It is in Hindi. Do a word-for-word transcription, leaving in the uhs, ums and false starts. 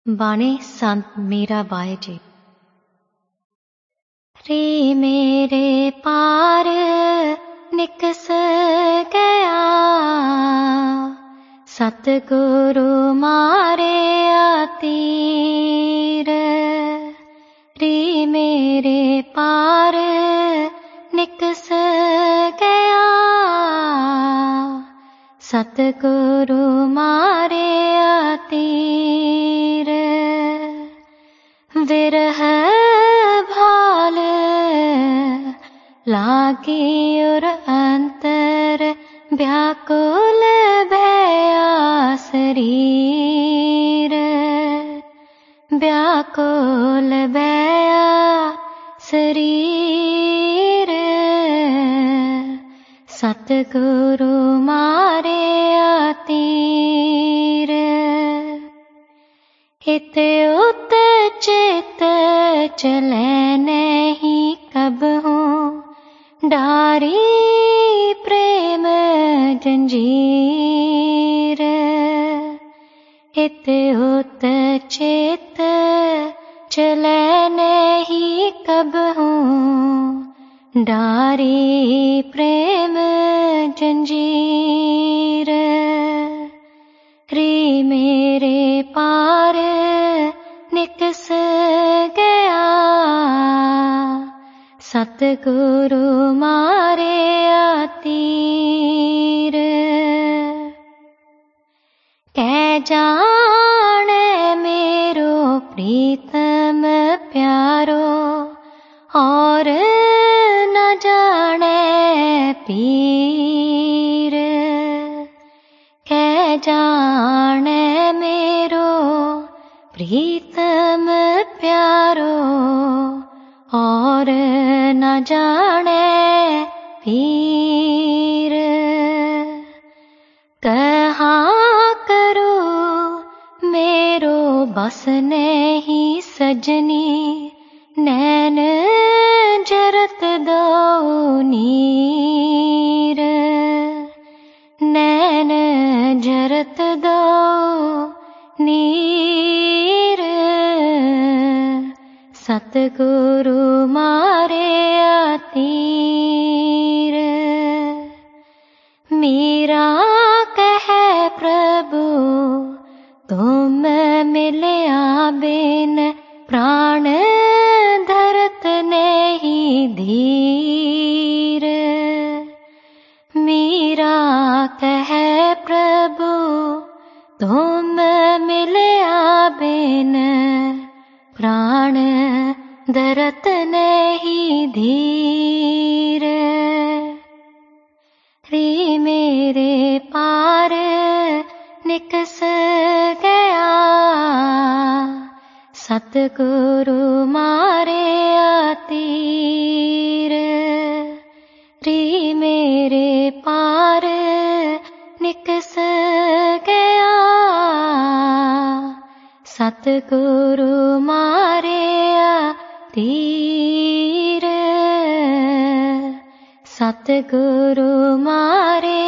बाणे संत मीराबाई जी। रे मेरे पार निकस गया, सतगुरु मारे तीर। रे मेरे पार निकस गया, सतगुरु मारे तीर। विरह भाल लागी और अंतर व्याकुल भया शरीर। व्याकुल भया शरीर, सतगुरु मारे तीर। हित उत चित चले नहीं कबहू, डारी प्रेम जंजीर। हित उत चित चले नहीं कबहू, डारी प्रेम जंजीर। रे मेरे पार निकस गया, सतगुरु मारे तीर। कै जाने मेरो प्रीतम प्यारो, और न जाने पीर। कै जाने मेरो प्रीतम प्यारो, और न जाने पीर। कहाँ करूं मेरो बस नहीं सजनी, नैन जरत दो नीर। नैन जरत दो नीर, सतगुरु मारे तीर। मीरा कहे प्रभु तुम मिलया बिन, प्राण धरत नहीं धीर। मीरा कहे प्रभु तुम मिलया बिन, प्राण धरत नहीं धीर। रे मेरे पार निकस गया, सतगुरु मारे तीर। रे मेरे पार निकस गया, सतगुरु मारे तीर। सतगुरु मारे